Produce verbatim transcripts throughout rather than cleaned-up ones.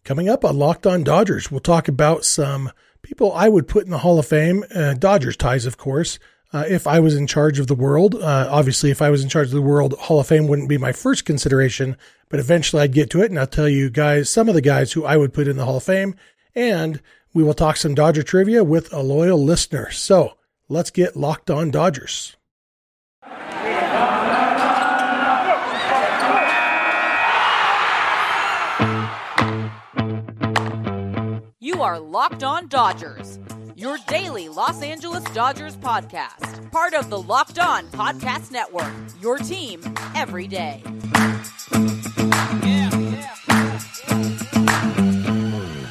Coming up on Locked On Dodgers, we'll talk about some people I would put in the Hall of Fame, uh, Dodgers ties, of course, uh, if I was in charge of the world. Uh, obviously, if I was in charge of the world, Hall of Fame wouldn't be my first consideration, but eventually I'd get to it, and I'll tell you guys some of the guys who I would put in the Hall of Fame, and we will talk some Dodger trivia with a loyal listener. So let's get Locked On Dodgers. You are Locked On Dodgers, your daily Los Angeles Dodgers podcast. Part of the Locked On Podcast Network, your team every day. Yeah, yeah, yeah.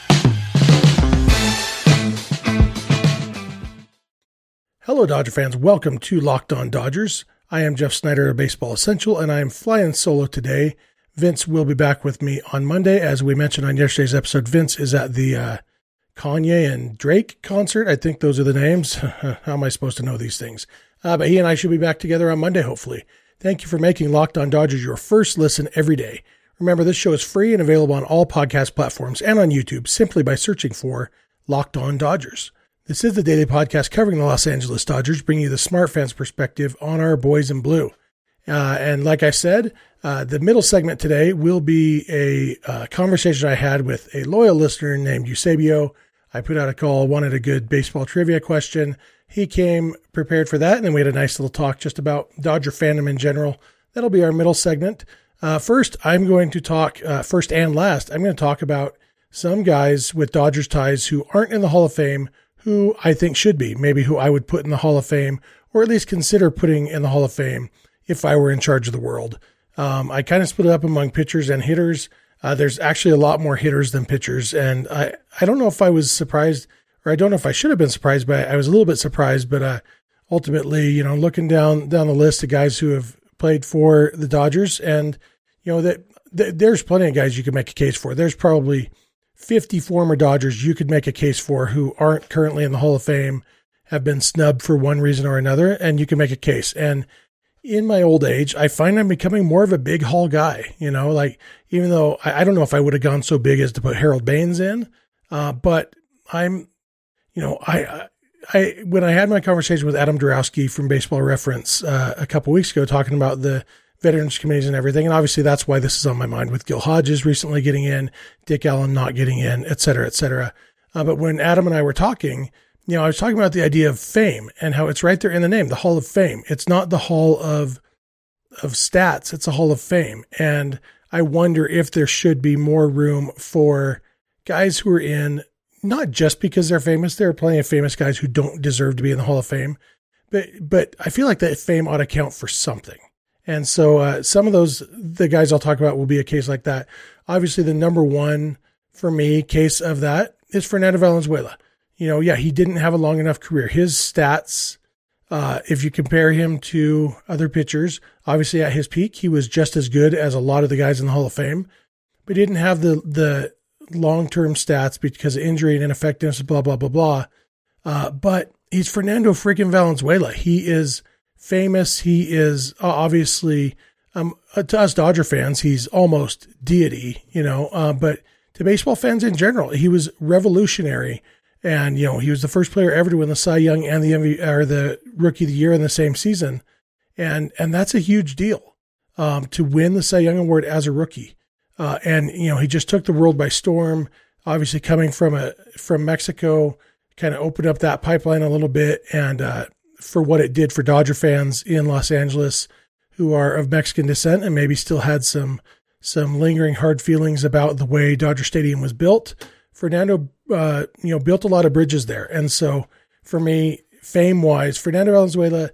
Hello, Dodger fans. Welcome to Locked On Dodgers. I am Jeff Snyder of Baseball Essential, and I am flying solo today. Vince will be back with me on Monday. As we mentioned on yesterday's episode, Vince is at the uh, Kanye and Drake concert. I think those are the names. How am I supposed to know these things? Uh, but he and I should be back together on Monday, hopefully. Thank you for making Locked On Dodgers your first listen every day. Remember, this show is free and available on all podcast platforms and on YouTube simply by searching for Locked On Dodgers. This is the daily podcast covering the Los Angeles Dodgers, bringing you the smart fans' perspective on our boys in blue. Uh, and like I said, uh, the middle segment today will be a uh, conversation I had with a loyal listener named Eusebio. I put out a call, wanted a good baseball trivia question. He came prepared for that, and then we had a nice little talk just about Dodger fandom in general. That'll be our middle segment. Uh, first, I'm going to talk, uh, first and last, I'm going to talk about some guys with Dodgers ties who aren't in the Hall of Fame, who I think should be, maybe who I would put in the Hall of Fame, or at least consider putting in the Hall of Fame if I were in charge of the world. Um, I kind of split it up among pitchers and hitters. Uh, there's actually a lot more hitters than pitchers. And I, I don't know if I was surprised, or I don't know if I should have been surprised, but I was a little bit surprised. But uh, ultimately, you know, looking down down the list of guys who have played for the Dodgers, and, you know, that, that there's plenty of guys you could make a case for. There's probably fifty former Dodgers you could make a case for who aren't currently in the Hall of Fame, have been snubbed for one reason or another, and you can make a case. And in my old age, I find I'm becoming more of a big Hall guy, you know, like, even though I, I don't know if I would have gone so big as to put Harold Baines in, uh, but I'm, you know, I, I, when I had my conversation with Adam Dorowski from Baseball Reference uh, a couple weeks ago, talking about the Veterans Committees and everything, and obviously that's why this is on my mind with Gil Hodges recently getting in, Dick Allen not getting in, et cetera, et cetera. Uh, but when Adam and I were talking, you know, I was talking about the idea of fame and how it's right there in the name, the Hall of Fame. It's not the Hall of of Stats. It's a Hall of Fame. And I wonder if there should be more room for guys who are in, not just because they're famous. There are plenty of famous guys who don't deserve to be in the Hall of Fame. But but I feel like that fame ought to count for something. And so uh, some of those, the guys I'll talk about will be a case like that. Obviously, the number one for me case of that is Fernando Valenzuela. You know, yeah, he didn't have a long enough career. His stats, uh, if you compare him to other pitchers, obviously at his peak, he was just as good as a lot of the guys in the Hall of Fame, but he didn't have the the long-term stats because of injury and ineffectiveness, blah, blah, blah, blah. Uh, but he's Fernando freaking Valenzuela. He is famous. He is uh, obviously, um, to us Dodger fans, he's almost deity, you know, uh, but to baseball fans in general, he was revolutionary. And, you know, he was the first player ever to win the Cy Young and the M V P, or the Rookie of the Year in the same season. And, and that's a huge deal, um, to win the Cy Young Award as a rookie. Uh, and, you know, he just took the world by storm, obviously coming from a, from Mexico, kind of opened up that pipeline a little bit. And, uh, for what it did for Dodger fans in Los Angeles who are of Mexican descent and maybe still had some, some lingering hard feelings about the way Dodger Stadium was built. Fernando, uh, you know, built a lot of bridges there. And so for me, fame wise, Fernando Valenzuela,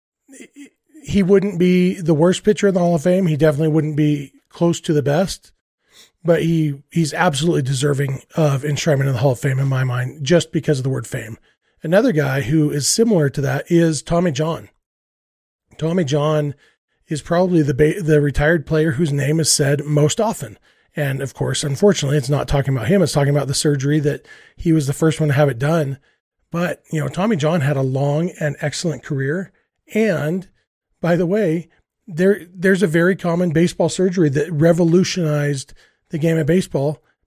he wouldn't be the worst pitcher in the Hall of Fame. He definitely wouldn't be close to the best, but he, he's absolutely deserving of enshrinement in the Hall of Fame in my mind, just because of the word fame. Another guy who is similar to that is Tommy John. Tommy John is probably the, ba- the retired player whose name is said most often. And of course, unfortunately, it's not talking about him. It's talking about the surgery that he was the first one to have it done. But, you know, Tommy John had a long and excellent career. And by the way, there there's a very common baseball surgery that revolutionized the game of baseball.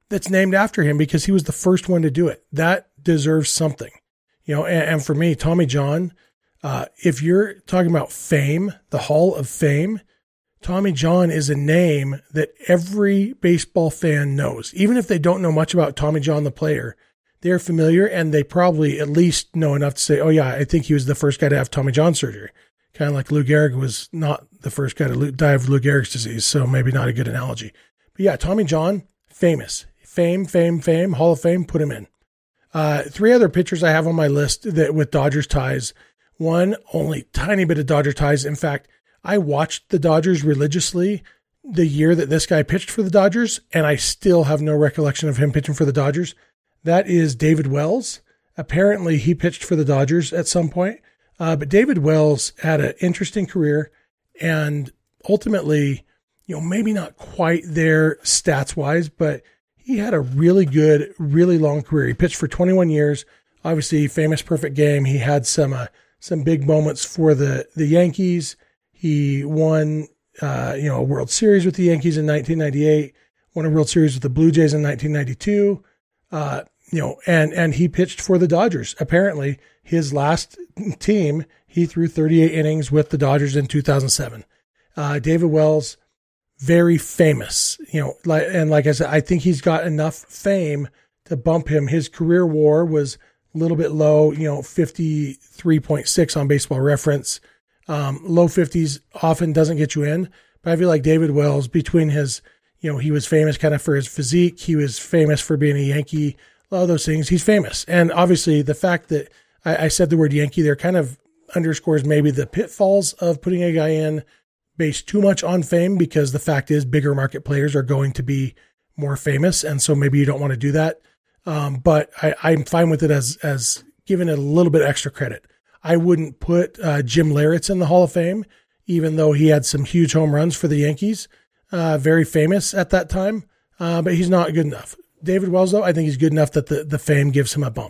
that's named after him because he was the first one to do it. That deserves something, you know. And, and for me, Tommy John, uh, if you're talking about fame, the Hall of Fame, Tommy John is a name that every baseball fan knows. Even if they don't know much about Tommy John, the player, they're familiar, and they probably at least know enough to say, oh yeah, I think he was the first guy to have Tommy John surgery. Kind of like Lou Gehrig was not the first guy to die of Lou Gehrig's disease, so maybe not a good analogy. But yeah, Tommy John, famous. Fame, fame, fame, Hall of Fame, put him in. Uh, three other pitchers I have on my list that with Dodgers ties. One, only tiny bit of Dodger ties. In fact, I watched the Dodgers religiously the year that this guy pitched for the Dodgers, and I still have no recollection of him pitching for the Dodgers. That is David Wells. Apparently, he pitched for the Dodgers at some point. Uh, but David Wells had an interesting career, and ultimately, you know, maybe not quite there stats-wise, but he had a really good, really long career. He pitched for twenty-one years. Obviously, famous perfect game. He had some uh, some big moments for the the Yankees. He won, uh, you know, a World Series with the Yankees in nineteen ninety-eight. Won a World Series with the Blue Jays in nineteen ninety-two. Uh, you know, and and he pitched for the Dodgers. Apparently, his last team, he threw thirty-eight innings with the Dodgers in two thousand seven. Uh, David Wells, very famous, you know, like, and like I said, I think he's got enough fame to bump him. His career W A R was a little bit low, you know, fifty-three point six on Baseball Reference. Um, low fifties often doesn't get you in, but I feel like David Wells, between his, you know, he was famous kind of for his physique. He was famous for being a Yankee, a lot of those things. He's famous. And obviously the fact that I, I said the word Yankee there kind of underscores maybe the pitfalls of putting a guy in based too much on fame, because the fact is bigger market players are going to be more famous. And so maybe you don't want to do that. Um, but I, I'm fine with it as, as giving it a little bit extra credit. I wouldn't put uh, Jim Leyritz in the Hall of Fame, even though he had some huge home runs for the Yankees, uh, very famous at that time, uh, but he's not good enough. David Wells, though, I think he's good enough that the, the fame gives him a bump.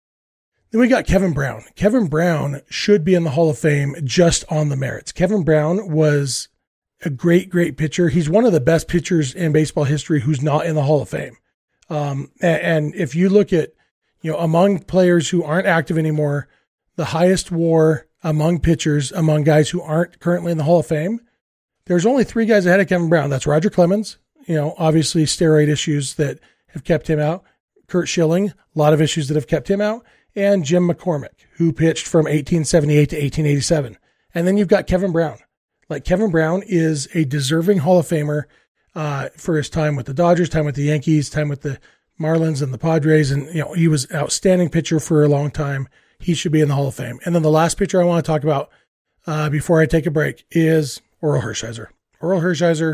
Then we got Kevin Brown. Kevin Brown should be in the Hall of Fame just on the merits. Kevin Brown was a great, great pitcher. He's one of the best pitchers in baseball history who's not in the Hall of Fame. Um, and, and if you look at, you know, among players who aren't active anymore, the highest W A R among pitchers, among guys who aren't currently in the Hall of Fame, there's only three guys ahead of Kevin Brown. That's Roger Clemens, you know, obviously steroid issues that have kept him out. Curt Schilling, a lot of issues that have kept him out. And Jim McCormick, who pitched from eighteen seventy-eight to eighteen eighty-seven. And then you've got Kevin Brown. Like, Kevin Brown is a deserving Hall of Famer uh, for his time with the Dodgers, time with the Yankees, time with the Marlins and the Padres. And, you know, he was an outstanding pitcher for a long time. He should be in the Hall of Fame. And then the last pitcher I want to talk about uh, before I take a break is Orel Hershiser. Orel Hershiser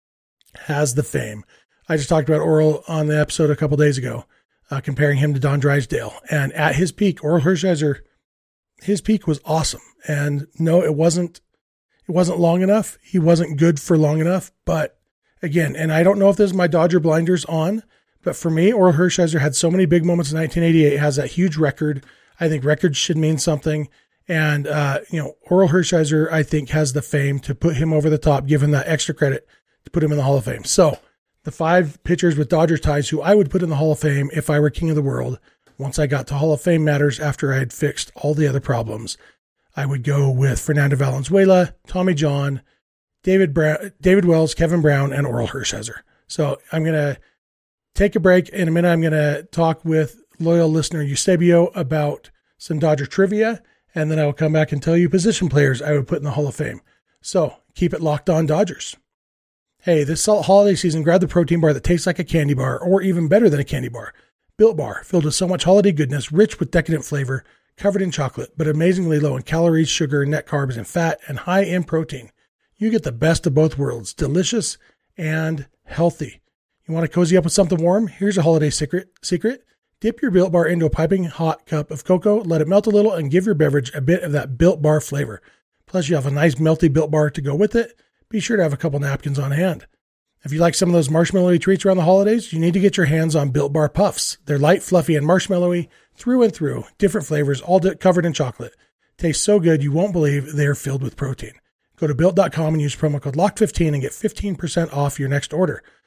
has the fame. I just talked about Orel on the episode a couple days ago, uh, comparing him to Don Drysdale. And at his peak, Orel Hershiser, his peak was awesome. And no, it wasn't, it wasn't long enough. He wasn't good for long enough. But again, and I don't know if this is my Dodger blinders on, but for me, Orel Hershiser had so many big moments in nineteen eighty-eight, has that huge record. I think records should mean something. And, uh, you know, Orel Hershiser, I think, has the fame to put him over the top, give him that extra credit to put him in the Hall of Fame. So the five pitchers with Dodger ties who I would put in the Hall of Fame if I were king of the world, once I got to Hall of Fame matters after I had fixed all the other problems, I would go with Fernando Valenzuela, Tommy John, David Brown, David Wells, Kevin Brown, and Orel Hershiser. So I'm going to take a break. In a minute, I'm going to talk with loyal listener Eusebio about some Dodger trivia, and then I will come back and tell you position players I would put in the Hall of Fame. So keep it locked on Dodgers. Hey, this holiday season, grab the protein bar that tastes like a candy bar, or even better than a candy bar. Built Bar, filled with so much holiday goodness, rich with decadent flavor, covered in chocolate, but amazingly low in calories, sugar, net carbs, and fat, and high in protein. You get the best of both worlds, delicious and healthy. You want to cozy up with something warm? Here's a holiday secret. Secret. Dip your Built Bar into a piping hot cup of cocoa, let it melt a little, and give your beverage a bit of that Built Bar flavor. Plus, you have a nice melty Built Bar to go with it. Be sure to have a couple napkins on hand. If you like some of those marshmallowy treats around the holidays, you need to get your hands on Built Bar Puffs. They're light, fluffy, and marshmallowy through and through. Different flavors, all covered in chocolate. Tastes so good you won't believe they're filled with protein. Go to built dot com and use promo code locked fifteen and get fifteen percent off your next order.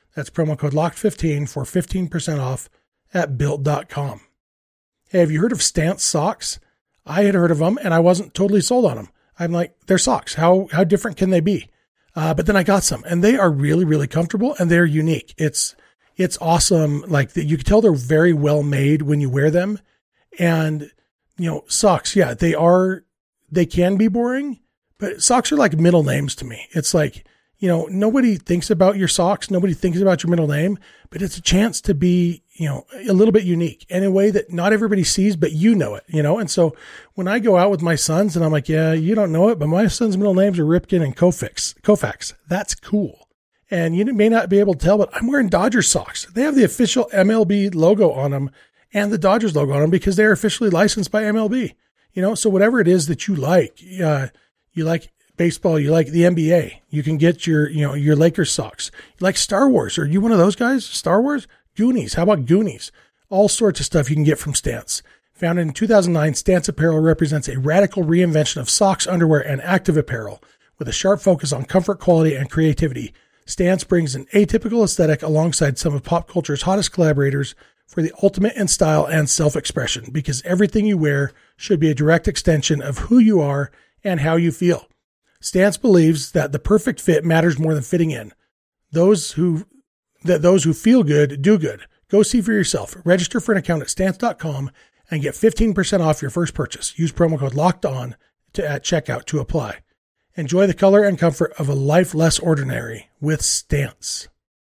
That's promo code locked fifteen for fifteen percent off at built dot com. Hey, have you heard of Stance socks? I had heard of them and I wasn't totally sold on them. I'm like, they're socks. How, how different can they be? Uh, but then I got some and they are really, really comfortable and they're unique. It's, it's awesome. Like you can tell they're very well made when you wear them. And, you know, socks, yeah, they are, they can be boring, but socks are like middle names to me. It's like, you know, nobody thinks about your socks. Nobody thinks about your middle name, but it's a chance to be, you know, a little bit unique in a way that not everybody sees, but you know it, you know? And so when I go out with my sons and I'm like, yeah, you don't know it, but my son's middle names are Ripken and Koufax, Koufax. That's cool. And you may not be able to tell, but I'm wearing Dodgers socks. They have the official M L B logo on them and the Dodgers logo on them because they're officially licensed by M L B, you know? So whatever it is that you like, uh, you like baseball, you like the N B A, you can get your, you know, your Lakers socks. You like Star Wars? Are you one of those guys? Star Wars? Goonies. How about Goonies? All sorts of stuff you can get from Stance. Founded in two thousand nine, Stance Apparel represents a radical reinvention of socks, underwear, and active apparel with a sharp focus on comfort, quality, and creativity. Stance brings an atypical aesthetic alongside some of pop culture's hottest collaborators for the ultimate in style and self-expression, because everything you wear should be a direct extension of who you are and how you feel. Stance believes that the perfect fit matters more than fitting in. Those who that those who feel good do good. Go see for yourself. Register for an account at stance dot com and get fifteen percent off your first purchase. Use promo code locked on to at checkout to apply. Enjoy the color and comfort of a life less ordinary with Stance.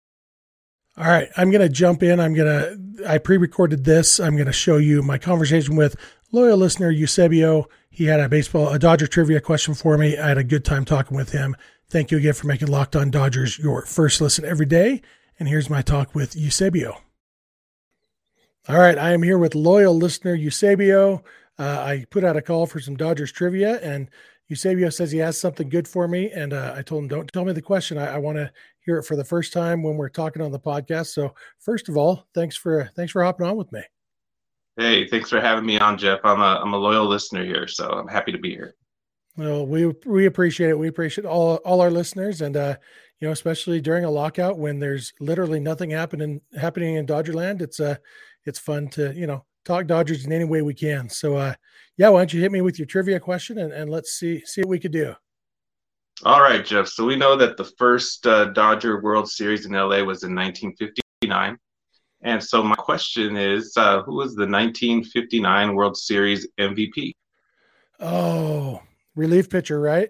All right, I'm going to jump in. I'm going to I pre-recorded this. I'm going to show you my conversation with loyal listener Eusebio. He had a baseball, a Dodger trivia question for me. I had a good time talking with him. Thank you again for making Locked On Dodgers your first listen every day. And here's my talk with Eusebio. All right, I am here with loyal listener Eusebio. Uh, I put out a call for some Dodgers trivia, and Eusebio says he has something good for me. And uh, I told him, don't tell me the question. I, I want to hear it for the first time when we're talking on the podcast. So first of all, thanks for thanks for hopping on with me. Hey, thanks for having me on, Jeff. I'm a I'm a loyal listener here, so I'm happy to be here. Well, we we appreciate it. We appreciate all all our listeners, and uh, you know, especially during a lockout when there's literally nothing happening happening in Dodgerland. It's uh it's fun to you know talk Dodgers in any way we can. So uh, yeah, why don't you hit me with your trivia question and, and let's see see what we could do. All right, Jeff. So we know that the first uh, Dodger World Series in L A was in nineteen fifty-nine. And so my question is, uh, who was the nineteen fifty-nine World Series M V P? Oh, relief pitcher, right?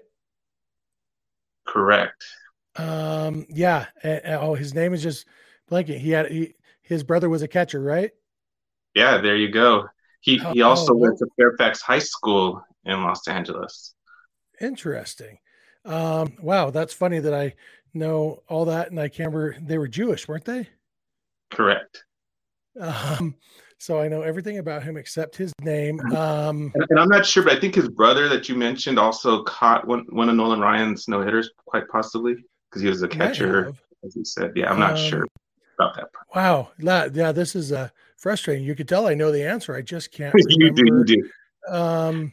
Correct. Um, yeah. Uh, oh, his name is just blanking. He had he, his brother was a catcher, right? Yeah, there you go. He oh, he also oh, went to Fairfax High School in Los Angeles. Interesting. Um, wow, that's funny that I know all that, and I can't remember. They were Jewish, weren't they? Correct. Um, so I know everything about him except his name. Um, and, and I'm not sure, but I think his brother that you mentioned also caught one, one of Nolan Ryan's no hitters, quite possibly, because he was a catcher, as he said. Yeah, I'm not um, sure about that part. Wow. Yeah, this is uh, frustrating. You could tell I know the answer. I just can't you remember. do, you do. Um,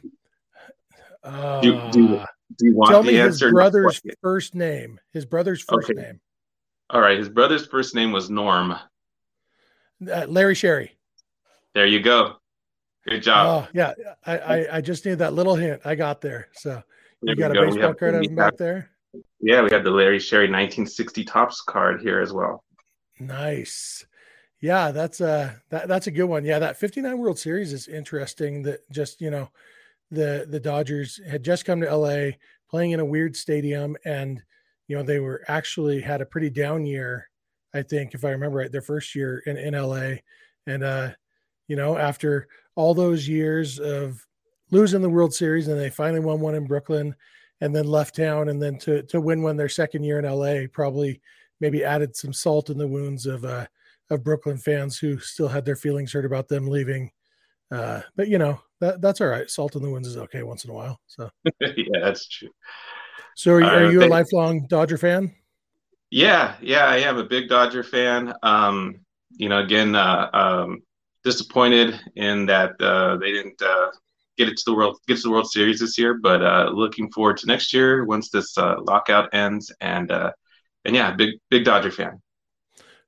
uh, do, do, do you want tell the me answer? His brother's first name. His brother's first okay. name. All right. His brother's first name was Norm. Uh, Larry Sherry. There you go. Good job. Oh, yeah. I, I, I just need that little hint. I got there. So you got a go. baseball card of him back there? Yeah, we have the Larry Sherry nineteen sixty Topps card here as well. Nice. Yeah, that's a, that, that's a good one. Yeah, that fifty-nine World Series is interesting that just, you know, the, the Dodgers had just come to L A playing in a weird stadium, and, you know, they were actually had a pretty down year, I think, if I remember right, their first year in, in L A. And, uh, you know, after all those years of losing the World Series, and they finally won one in Brooklyn and then left town, and then to, to win one their second year in L A, probably maybe added some salt in the wounds of, uh, of Brooklyn fans who still had their feelings hurt about them leaving. Uh, but you know, that that's all right. Salt in the wounds is okay once in a while. So yeah, that's true. So are, are uh, you they, a lifelong Dodger fan? Yeah, yeah, I am a big Dodger fan. Um, you know, again, uh, um, disappointed in that uh, they didn't uh, get it to the world, get to the World Series this year. But uh, looking forward to next year once this uh, lockout ends. And uh, and yeah, big big Dodger fan.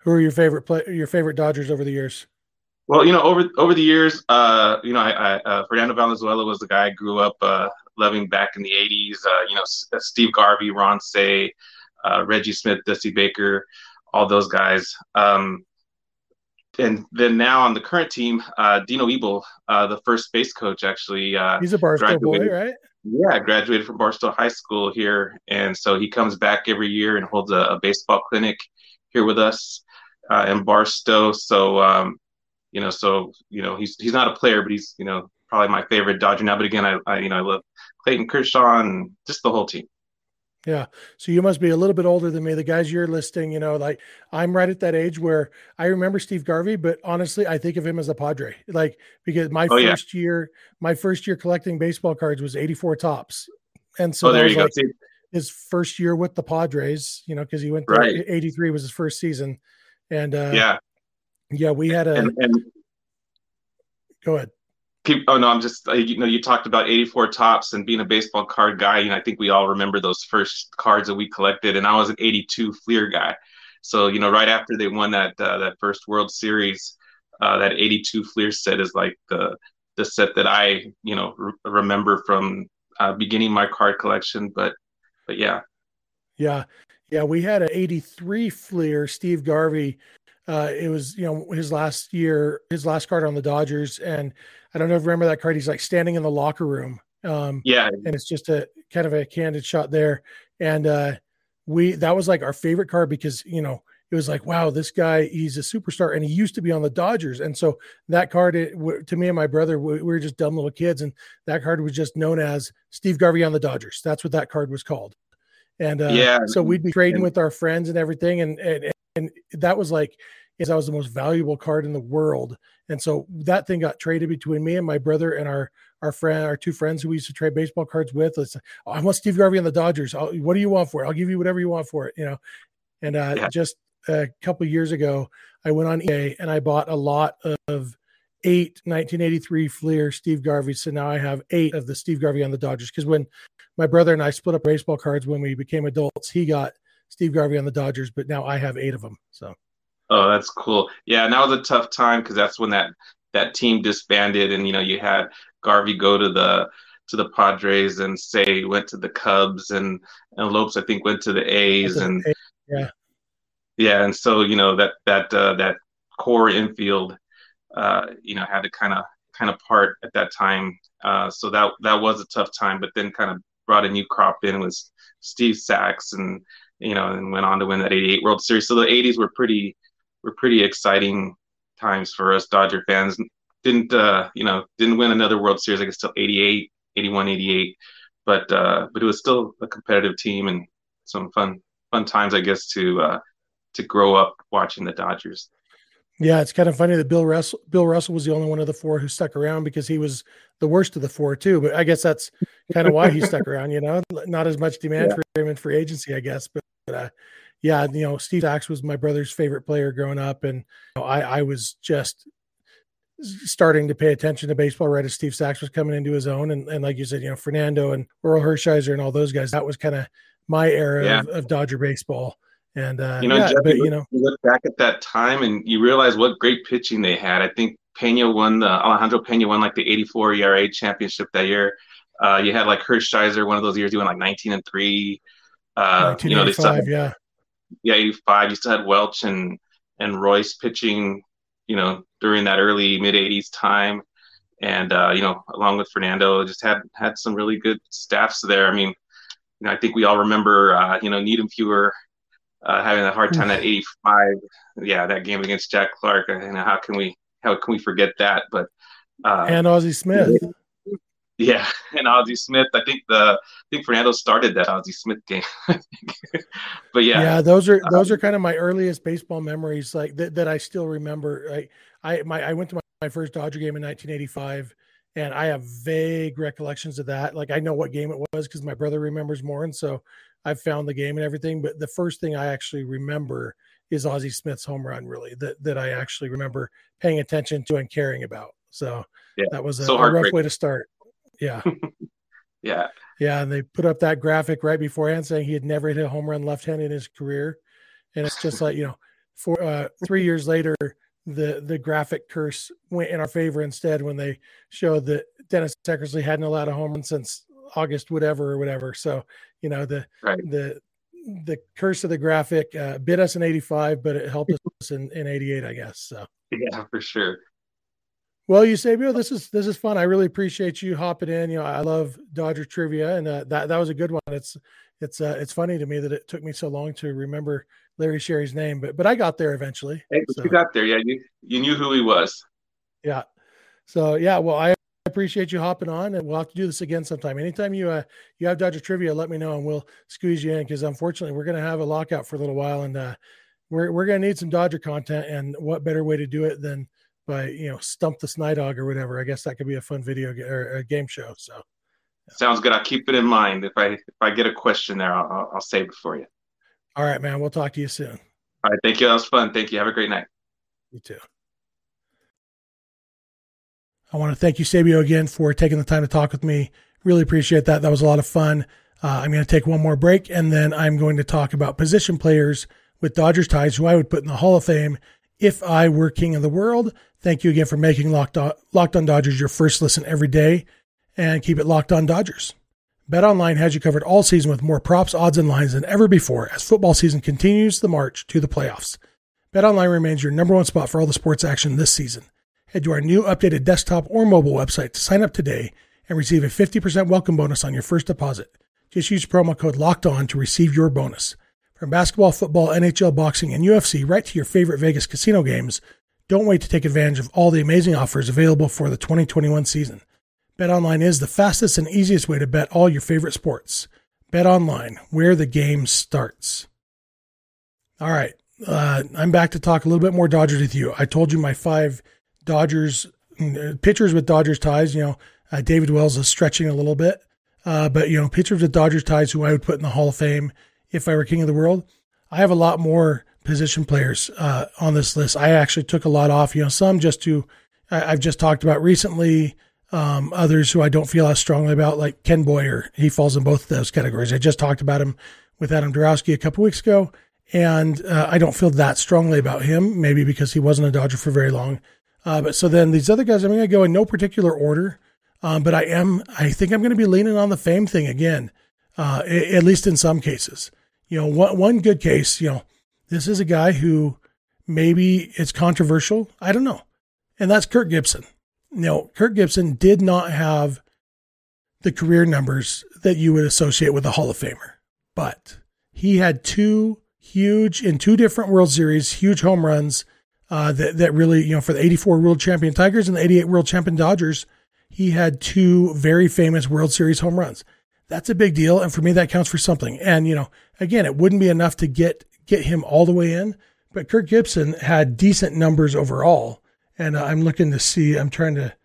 Who are your favorite play, your favorite Dodgers over the years? Well, you know, over over the years, uh, you know, I, I uh, Fernando Valenzuela was the guy I grew up uh, loving back in the eighties. Uh, you know, S- uh, Steve Garvey, Ron Say, uh, Reggie Smith, Dusty Baker, all those guys. Um, and then now on the current team, uh, Dino Ebel, uh, the first base coach, actually uh, He's a Barstow boy, graduated. right? Yeah, graduated from Barstow High School here, and so he comes back every year and holds a, a baseball clinic here with us uh, in Barstow. So. Um, You know, so you know he's he's not a player, but he's you know probably my favorite Dodger now. But again, I, I you know I love Clayton Kershaw and just the whole team. Yeah. So you must be a little bit older than me. The guys you're listing, you know, like I'm right at that age where I remember Steve Garvey, but honestly, I think of him as a Padre. Like because my Oh yeah. first year, my first year collecting baseball cards was eighty-four Tops, and so Oh, that there was you go. like See, his first year with the Padres. You know, because he went there. right. eighty-three was his first season, and uh, Yeah. yeah, we had a. And and Go ahead. keep. Oh no, I'm just uh, you know you talked about eighty-four Tops and being a baseball card guy. You know, I think we all remember those first cards that we collected, and I was an eighty-two Fleer guy. So you know, right after they won that uh, that first World Series, uh, that eighty-two Fleer set is like the the set that I you know re- remember from uh, beginning my card collection. But but yeah. Yeah. Yeah. We had an eighty-three Fleer, Steve Garvey. Uh, it was, you know, his last year, his last card on the Dodgers. And I don't know if you remember that card. He's like standing in the locker room. Um, Yeah, and it's just a kind of a candid shot there. And uh, we, that was like our favorite card because, you know, it was like, wow, this guy, he's a superstar and he used to be on the Dodgers. And so that card, it, to me and my brother, we, we were just dumb little kids. And that card was just known as Steve Garvey on the Dodgers. That's what that card was called. And uh, yeah, so we'd be trading and, with our friends and everything. And, and, and that was like, is that was the most valuable card in the world. And so that thing got traded between me and my brother and our, our friend, our two friends who we used to trade baseball cards with. It's, oh, I want Steve Garvey on the Dodgers. I'll, what do you want for it? I'll give you whatever you want for it, you know? And uh, yeah. just a couple of years ago, I went on eBay and I bought a lot of eight nineteen eighty-three Fleer Steve Garvey. So now I have eight of the Steve Garvey on the Dodgers. Cause when my brother and I split up baseball cards, when we became adults, he got Steve Garvey on the Dodgers, but now I have eight of them. So. Oh, that's cool. Yeah, and that was a tough time because that's when that that team disbanded, and you know you had Garvey go to the to the Padres, and Say went to the Cubs, and and Lopes I think went to the A's, and yeah, yeah, and so you know that that uh, that core infield, uh, you know, had to kind of kind of part at that time. Uh, so that that was a tough time, but then kind of brought a new crop in with Steve Sachs, and you know, and went on to win that eighty-eight World Series. So the eighties were pretty. were pretty exciting times for us Dodger fans. Didn't uh, you know didn't win another World Series I guess till eighty-eight, eighty-one, eighty-eight, but uh, but it was still a competitive team and some fun fun times I guess to uh, to grow up watching the Dodgers. Yeah, it's kind of funny that Bill Russell Bill Russell was the only one of the four who stuck around because he was the worst of the four too. But I guess that's kind of why he stuck around. You know, not as much demand yeah. for him in free agency, I guess, but. but uh, Yeah, you know, Steve Sachs was my brother's favorite player growing up, and you know, I, I was just starting to pay attention to baseball right as Steve Sachs was coming into his own, and, and like you said, you know, Fernando and Earl Hershiser and all those guys. That was kind of my era yeah. of, of Dodger baseball. And uh, you know, yeah, Jeff, but you, you know, you look back at that time and you realize what great pitching they had. I think Pena won the Alejandro Pena won like the eighty-four E R A championship that year. Uh, you had like Hershiser, one of those years, doing like nineteen and three. Uh, you know, they still had, yeah. Yeah, eighty-five. You still had Welch and and Royce pitching, you know, during that early mid eighties time, and uh, you know, along with Fernando, just had had some really good staffs there. I mean, you know, I think we all remember, uh, you know, Needham Fewer uh, having a hard time at eighty-five. Yeah, that game against Jack Clark. You know, how can we how can we forget that? But uh, and Ozzie Smith. Yeah, and Ozzie Smith. I think the I think Fernando started that Ozzie Smith game. But yeah, yeah, those are those um, are kind of my earliest baseball memories, like that, that I still remember. I I my I went to my, my first Dodger game in nineteen eighty-five, and I have vague recollections of that. Like I know what game it was because my brother remembers more, and so I found the game and everything. But the first thing I actually remember is Ozzie Smith's home run, really that that I actually remember paying attention to and caring about. So yeah, that was a, so a rough way to start. Yeah. yeah. Yeah. And they put up that graphic right beforehand saying he had never hit a home run left-handed in his career. And it's just like, you know, for uh, three years later, the the graphic curse went in our favor instead when they showed that Dennis Eckersley hadn't allowed a home run since August, whatever or whatever. So, you know, the right. the the curse of the graphic uh, bit us in eighty-five, but it helped us in, in eighty-eight, I guess. So yeah, for sure. Well, Eusebio, this is this is fun. I really appreciate you hopping in. You know, I love Dodger trivia, and uh, that that was a good one. It's it's uh, it's funny to me that it took me so long to remember Larry Sherry's name, but but I got there eventually. Hey, but so. You got there, yeah. You you knew who he was. Yeah. So yeah, well, I appreciate you hopping on, and we'll have to do this again sometime. Anytime you uh you have Dodger trivia, let me know, and we'll squeeze you in, because unfortunately we're gonna have a lockout for a little while, and uh, we're we're gonna need some Dodger content, and what better way to do it than by, you know, Stump the Snydog or whatever. I guess that could be a fun video or a game show. So yeah. Sounds good. I'll keep it in mind. If I if I get a question there, I'll I'll save it for you. All right, man. We'll talk to you soon. All right. Thank you. That was fun. Thank you. Have a great night. You too. I want to thank you, Sabio, again for taking the time to talk with me. Really appreciate that. That was a lot of fun. Uh, I'm going to take one more break, and then I'm going to talk about position players with Dodgers ties who I would put in the Hall of Fame if I were king of the world. Thank you again for making Locked On, Locked On Dodgers your first listen every day, and keep it Locked On Dodgers. BetOnline has you covered all season with more props, odds, and lines than ever before as football season continues the march to the playoffs. BetOnline remains your number one spot for all the sports action this season. Head to our new updated desktop or mobile website to sign up today and receive a fifty percent welcome bonus on your first deposit. Just use promo code LOCKEDON to receive your bonus. From basketball, football, N H L, boxing, and U F C, right to your favorite Vegas casino games, don't wait to take advantage of all the amazing offers available for the twenty twenty-one season. BetOnline is the fastest and easiest way to bet all your favorite sports. BetOnline, where the game starts. All right, uh, I'm back to talk a little bit more Dodgers with you. I told you my five Dodgers uh, pitchers with Dodgers ties. You know, uh, David Wells is stretching a little bit, uh, but you know, pitchers with Dodgers ties who I would put in the Hall of Fame if I were king of the world. I have a lot more position players uh, on this list. I actually took a lot off, you know, some just to, I, I've just talked about recently, um, others who I don't feel as strongly about, like Ken Boyer. He falls in both of those categories. I just talked about him with Adam Dorowski a couple weeks ago, and uh, I don't feel that strongly about him, maybe because he wasn't a Dodger for very long. Uh, but so then these other guys, I'm going to go in no particular order, um, but I am, I think I'm going to be leaning on the fame thing again, uh, at least in some cases. You know, one, one good case, you know, this is a guy who maybe it's controversial. I don't know. And that's Kirk Gibson. You know, Kirk Gibson did not have the career numbers that you would associate with a Hall of Famer, but he had two huge, in two different World Series, huge home runs uh, that, that really, you know, for the eighty-four World Champion Tigers and the eighty-eight World Champion Dodgers, he had two very famous World Series home runs. That's a big deal. And for me, that counts for something. And, you know, again, it wouldn't be enough to get, get him all the way in, but Kirk Gibson had decent numbers overall. And uh, I'm looking to see, I'm trying to,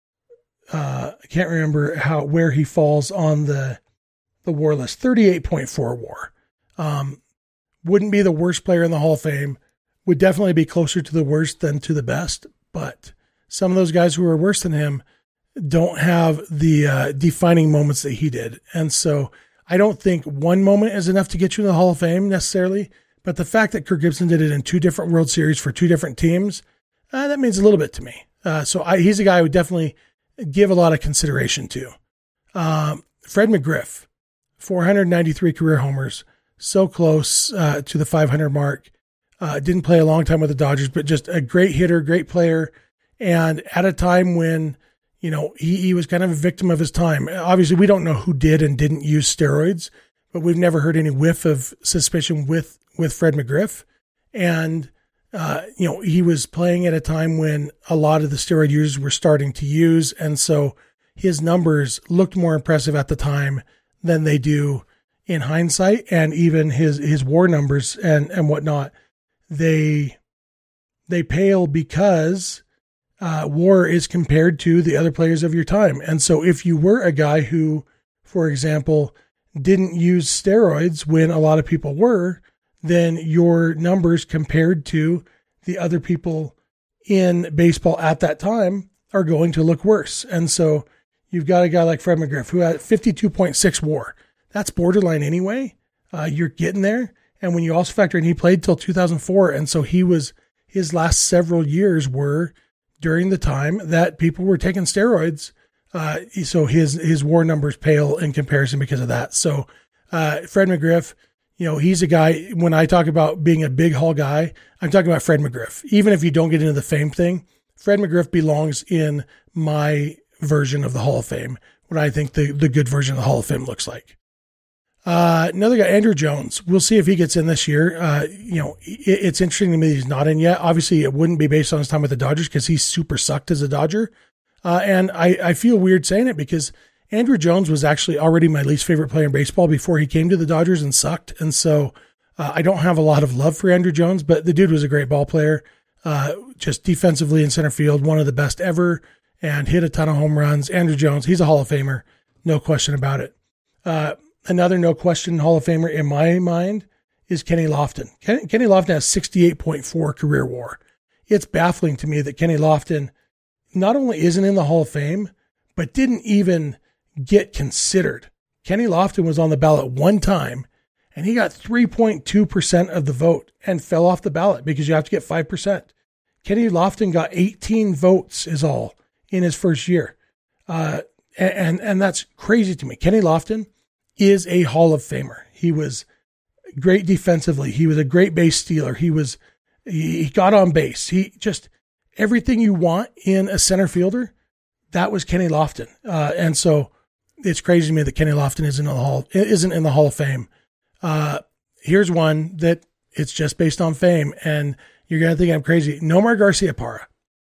uh, I can't remember how, where he falls on the, the WAR list, thirty-eight point four WAR. Um, wouldn't be the worst player in the Hall of Fame, would definitely be closer to the worst than to the best. But some of those guys who are worse than him don't have the uh, defining moments that he did. And so I don't think one moment is enough to get you in the Hall of Fame necessarily, but the fact that Kirk Gibson did it in two different World Series for two different teams, uh, that means a little bit to me. Uh, so I, he's a guy I would definitely give a lot of consideration to. Um, Fred McGriff, four hundred ninety-three career homers, so close uh, to the five hundred mark. Uh, didn't play a long time with the Dodgers, but just a great hitter, great player. And at a time when, you know, he, he was kind of a victim of his time. Obviously, we don't know who did and didn't use steroids, but we've never heard any whiff of suspicion with, with Fred McGriff. And, uh, you know, he was playing at a time when a lot of the steroid users were starting to use. And so his numbers looked more impressive at the time than they do in hindsight. And even his, his WAR numbers and, and whatnot, they, they pale because Uh, WAR is compared to the other players of your time. And so if you were a guy who, for example, didn't use steroids when a lot of people were, then your numbers compared to the other people in baseball at that time are going to look worse. And so you've got a guy like Fred McGriff who had fifty-two point six WAR. That's borderline anyway. Uh, you're getting there. And when you also factor in, he played till two thousand four. And so he was, his last several years were during the time that people were taking steroids. Uh, so his, his WAR numbers pale in comparison because of that. So, uh, Fred McGriff, you know, he's a guy, when I talk about being a big Hall guy, I'm talking about Fred McGriff. Even if you don't get into the fame thing, Fred McGriff belongs in my version of the Hall of Fame, what I think the, the good version of the Hall of Fame looks like. Uh, another guy, Andrew Jones. We'll see if he gets in this year. Uh, you know, it, it's interesting to me that he's not in yet. Obviously, it wouldn't be based on his time with the Dodgers because he super sucked as a Dodger. Uh, and I, I feel weird saying it because Andrew Jones was actually already my least favorite player in baseball before he came to the Dodgers and sucked. And so uh, I don't have a lot of love for Andrew Jones, but the dude was a great ball player. Uh, just defensively in center field, one of the best ever, and hit a ton of home runs. Andrew Jones, he's a Hall of Famer. No question about it. Uh, Another no question Hall of Famer in my mind is Kenny Lofton. Kenny, Kenny Lofton has sixty-eight point four career WAR. It's baffling to me that Kenny Lofton not only isn't in the Hall of Fame, but didn't even get considered. Kenny Lofton was on the ballot one time, and he got three point two percent of the vote and fell off the ballot because you have to get five percent. Kenny Lofton got eighteen votes is all in his first year. Uh, and, and, and that's crazy to me. Kenny Lofton is a Hall of Famer. He was great defensively. He was a great base stealer. He was, he got on base. He just, everything you want in a center fielder, that was Kenny Lofton. Uh, and so it's crazy to me that Kenny Lofton isn't in the Hall, isn't in the Hall of Fame. Uh, here's one that it's just based on fame, and you're going to think I'm crazy. Nomar Garciaparra.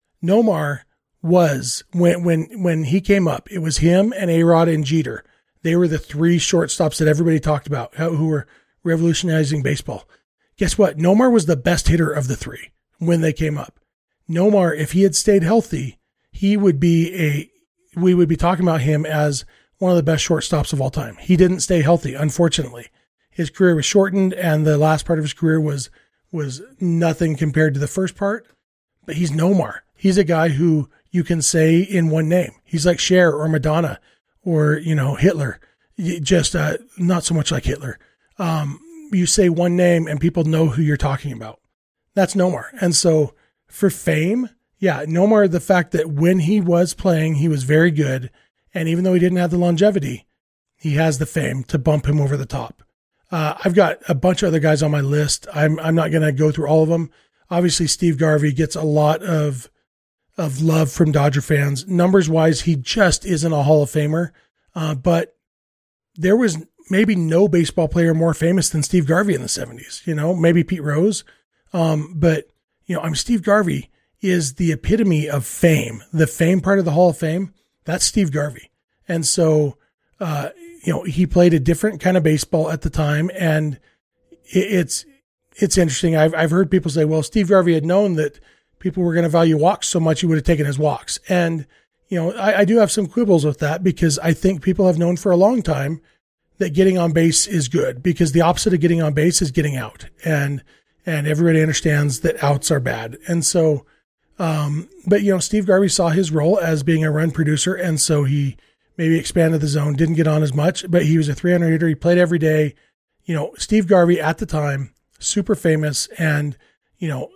Nomar was, when, when, when he came up, it was him and A-Rod and Jeter. They were the three shortstops that everybody talked about who were revolutionizing baseball. Guess what? Nomar was the best hitter of the three when they came up. Nomar, if he had stayed healthy, he would be a, we would be talking about him as one of the best shortstops of all time. He didn't stay healthy, unfortunately. His career was shortened, and the last part of his career was, was nothing compared to the first part. But he's Nomar. He's a guy who you can say in one name. He's like Cher or Madonna. Or, you know, Hitler, just uh, not so much like Hitler. Um, you say one name and people know who you're talking about. That's Nomar. And so for fame, yeah, Nomar, the fact that when he was playing, he was very good. And even though he didn't have the longevity, he has the fame to bump him over the top. Uh, I've got a bunch of other guys on my list. I'm, I'm not going to go through all of them. Obviously, Steve Garvey gets a lot of of love from Dodger fans. Numbers wise, he just isn't a Hall of Famer. Uh, but there was maybe no baseball player more famous than Steve Garvey in the seventies, you know, maybe Pete Rose. Um, but you know, I'm Steve Garvey is the epitome of fame. The fame part of the Hall of Fame, that's Steve Garvey. And so, uh, you know, he played a different kind of baseball at the time. And it, it's, it's interesting. I've, I've heard people say, well, Steve Garvey had known that people were going to value walks so much, he would have taken his walks. And, you know, I, I do have some quibbles with that because I think people have known for a long time that getting on base is good because the opposite of getting on base is getting out. And, and everybody understands that outs are bad. And so, um, but you know, Steve Garvey saw his role as being a run producer. And so he maybe expanded the zone, didn't get on as much, but he was a three hundred hitter. He played every day. You know, Steve Garvey at the time, super famous. And, you know,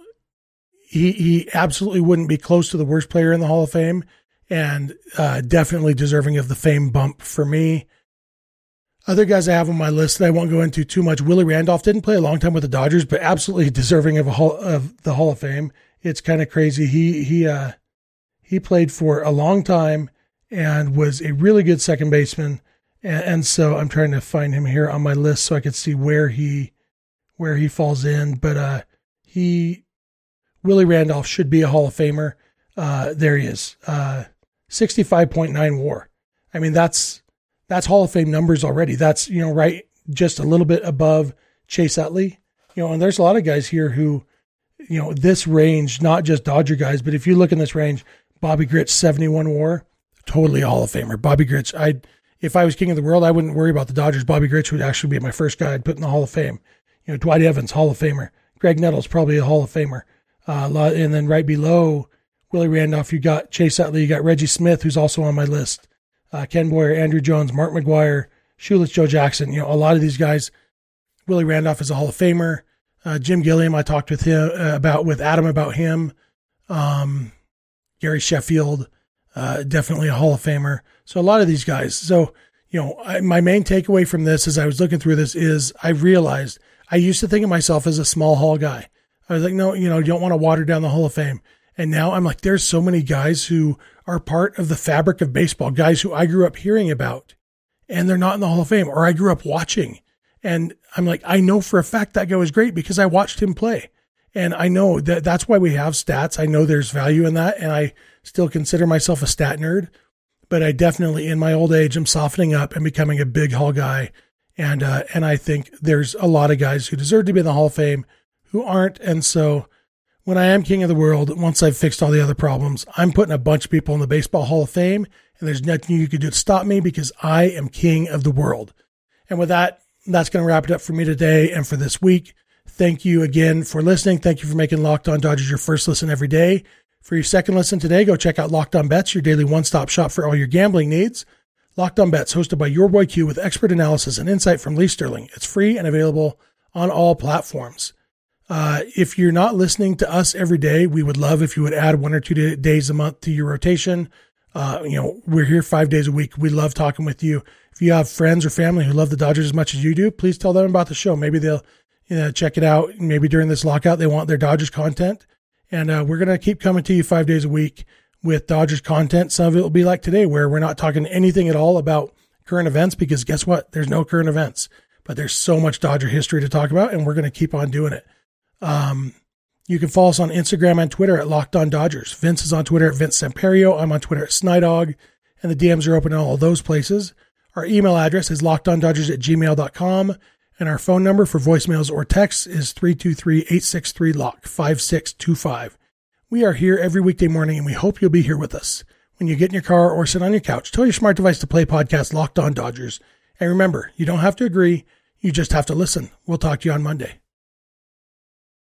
He he absolutely wouldn't be close to the worst player in the Hall of Fame, and uh, definitely deserving of the fame bump for me. Other guys I have on my list that I won't go into too much. Willie Randolph didn't play a long time with the Dodgers, but absolutely deserving of a hall, of the Hall of Fame. It's kind of crazy. He he uh he played for a long time and was a really good second baseman, and, and so I'm trying to find him here on my list so I could see where he where he falls in. But uh, he. Willie Randolph should be a Hall of Famer. Uh, there he is. Uh, sixty-five point nine WAR. I mean, that's, that's Hall of Fame numbers already. That's, you know, right. Just a little bit above Chase Utley, you know, and there's a lot of guys here who, you know, this range, not just Dodger guys, but if you look in this range, Bobby Grich, seventy-one WAR, totally a Hall of Famer. Bobby Grich, I, if I was king of the world, I wouldn't worry about the Dodgers. Bobby Grich would actually be my first guy I'd put in the Hall of Fame. You know, Dwight Evans, Hall of Famer. Greg Nettles, probably a Hall of Famer. Uh, and then right below Willie Randolph, you got Chase Utley, you got Reggie Smith, who's also on my list. Uh, Ken Boyer, Andrew Jones, Mark McGwire, Shoeless Joe Jackson. You know, a lot of these guys Willie Randolph is a Hall of Famer. Uh, Jim Gilliam, I talked with him uh, about, with Adam about him. Um, Gary Sheffield, uh, definitely a Hall of Famer. So a lot of these guys. So, you know, I, my main takeaway from this as I was looking through this is I realized I used to think of myself as a small hall guy. I was like, no, you know, you don't want to water down the Hall of Fame. And now I'm like, there's so many guys who are part of the fabric of baseball, guys who I grew up hearing about, and they're not in the Hall of Fame, or I grew up watching. And I'm like, I know for a fact that guy was great because I watched him play. And I know that that's why we have stats. I know there's value in that. And I still consider myself a stat nerd, but I definitely in my old age, I'm softening up and becoming a big Hall guy. And, uh, and I think there's a lot of guys who deserve to be in the Hall of Fame who aren't. And so when I am king of the world, once I've fixed all the other problems, I'm putting a bunch of people in the Baseball Hall of Fame, and there's nothing you can do to stop me because I am king of the world. And with that, that's going to wrap it up for me today and for this week. Thank you again for listening. Thank you for making Locked On Dodgers your first listen every day. For your second listen today, go check out Locked On Bets, your daily one-stop shop for all your gambling needs. Locked On Bets, hosted by your boy Q with expert analysis and insight from Lee Sterling. It's free and available on all platforms. Uh, if you're not listening to us every day, we would love if you would add one or two days a month to your rotation. Uh, you know, we're here five days a week. We love talking with you. If you have friends or family who love the Dodgers as much as you do, please tell them about the show. Maybe they'll you know, check it out. Maybe during this lockout, they want their Dodgers content. And uh, we're going to keep coming to you five days a week with Dodgers content. Some of it will be like today, where we're not talking anything at all about current events, because guess what? There's no current events, but there's so much Dodger history to talk about, and we're going to keep on doing it. Um, you can follow us on Instagram and Twitter at Locked On Dodgers. Vince is on Twitter at Vince Samperio. I'm on Twitter at Snydog, and the D Ms are open in all of those places. Our email address is lockedondodgers at gmail dot com, and our phone number for voicemails or texts is three two three, eight six three, L O C K, five six two five. We are here every weekday morning, and we hope you'll be here with us. When you get in your car or sit on your couch, tell your smart device to play podcast Locked On Dodgers. And remember, you don't have to agree. You just have to listen. We'll talk to you on Monday.